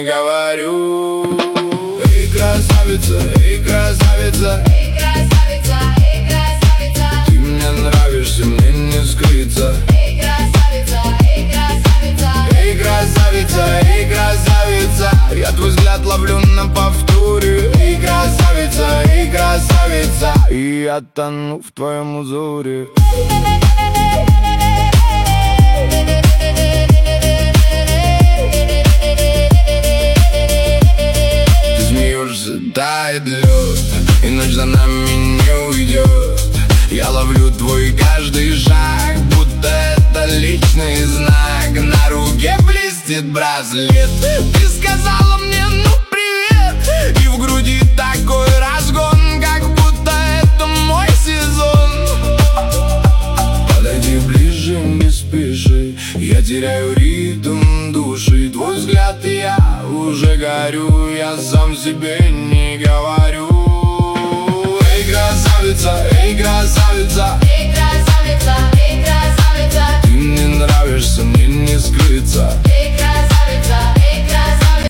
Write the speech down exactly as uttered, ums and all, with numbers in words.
говорю. Эй, красавица, эй, красавица, Эй, красавица, эй, красавица, ты мне нравишься, мне не скрыться. эй, красавица, эй, красавица, Эй, красавица, эй, красавица, я твой взгляд ловлю на повторе. Эй, красавица, эй, красавица, и я тону в твоем узоре. Ты смеешься, тает лед, и ночь за нами не уйдет. Я ловлю твой каждый шаг, будто это личный знак. На руке блестит браслет. Ты сказала мне, ну привет, и в груди такой разгон, как будто это мой сезон. Подойди ближе, не спеши, я теряю ритм души. Твой взгляд, и я уже горю, я сам себе не говорю.